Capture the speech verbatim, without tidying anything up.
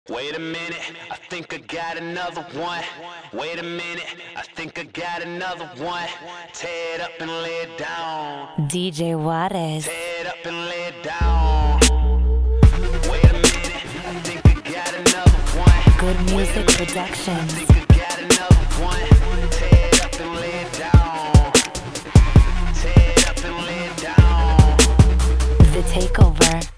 Wait a minute, I think I got another one. Wait a minute, I think I got another one. Tear it up and lay it down. D J Juarez. Tear it up and lay it down. Wait a minute, I think I got another one. Good Music Wait a minute, Productions. I think I got another one. Tear it up and lay it down. Tear it up and lay it down. The Takeover.